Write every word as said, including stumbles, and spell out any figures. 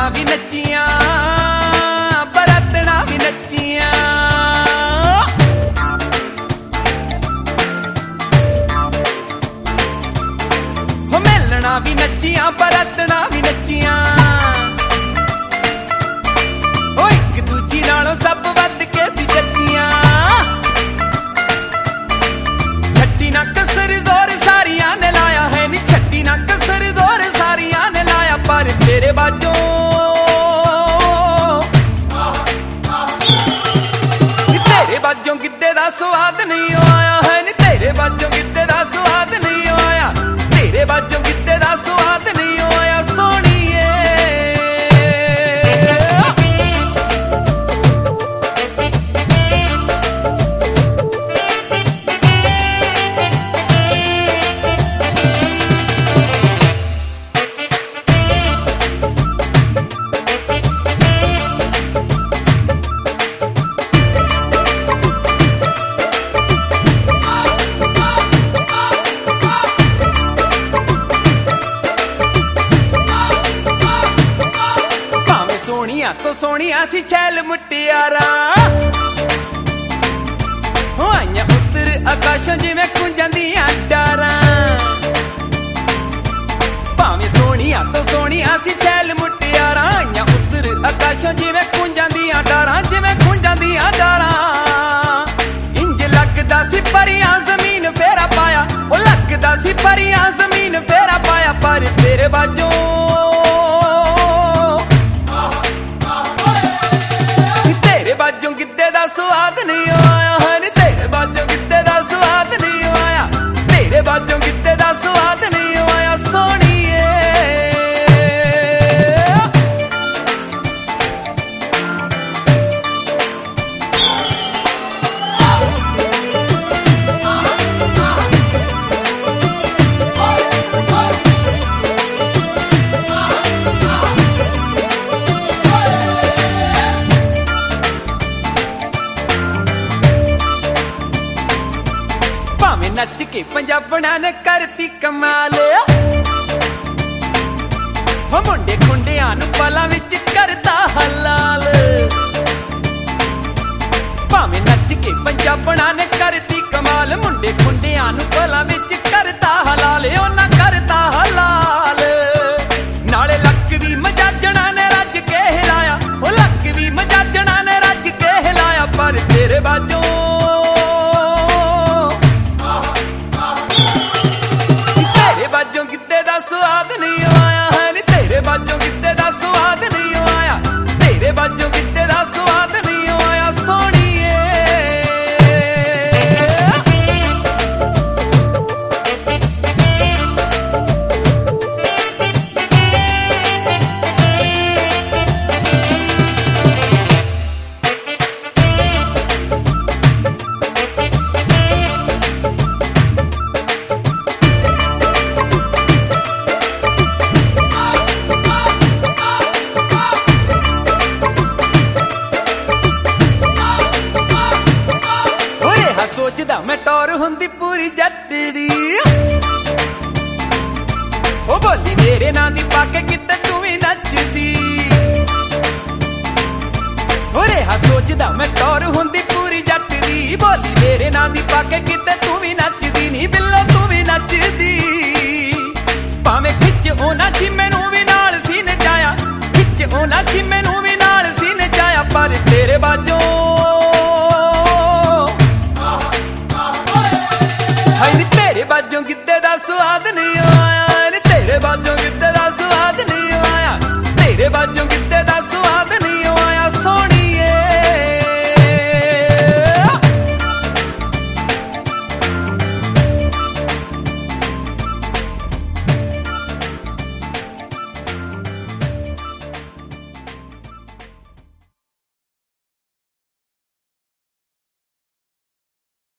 भी नचियां बरातना भी नचियां हो मिलना भी नचियां बरातना भी नचियां हो एक दूजी नालों सब वध के सी जच्चियां छट्टी ना कसर जोर सारियां ने लाया है नी छट्टी ना कसर जोर सारियां ने लाया पर तेरे बाजों तेरे बाजों गिद्दे दा स्वाद नहीं आया है नी तेरे बाजों गिद्दे दा स्वाद नहीं आया तेरे बाजों गिद्दे दा स्वाद नहीं आया सोहणीए तो सोनिया सी छैल मुटियारा हो आइया उत्तर आकाशों जिवें कुंजांदियां डारा भावें सोनिया तो सोनिया सी छैल मुटियारा आइया उत्तर आकाशों जिवें कुंजांदियां डारा जिवें कुंजांदियां डारा इंज लगदा सी परियां जमीन फेरा पाया ओ लगदा सी परियां जमीन फेरा पाया पर तेरे बाजों बाजों गिद्दे दा स्वाद नहीं आया है नी तेरे बाजों गिद्दे दा स्वाद नहीं आया तेरे बाजों गिद्दे दा स्वाद नहीं आया सोहणीए नच के पंजाबना ने करती कमाल हो मुंडे खुंडियां नू पलां विच करता हलाल भावें नच के पंजाबना ने करती कमाल मुंडे खुंडियां नू पलां विच करता हलाल ओना करता हलाल नाले लक भी मजाजणा ने रज के हिलाया ओ लक भी मजाजणा ने रज के हिलाया पर तेरे बाजों बाजों गिद्दे दा स्वाद नहीं आया है नी तेरे बाजों गिद्दे दा स्वाद नहीं आया तेरे बाजों गिद्दे दा स्वाद नहीं आया सोहणीए सोचदा मैं टौर हुंदी पूरी जट दी ओ बोली मेरे नां दी पाके किते तू भी नचदी ओ रेहा सोचदा मैं टौर हुंदी पूरी जट दी बोली मेरे नां दी पाके किते तू भी नचदी नी बिल्लो तू भी नचदी भावें खिच ओना छिम्मे नू भी नाल सी नचाया खिच ओना छिम्मे नू भी नाल सी नचाया पर तेरे बाजों तेरे बाजों गिद्दे दा स्वाद नहीं आया तेरे बाजों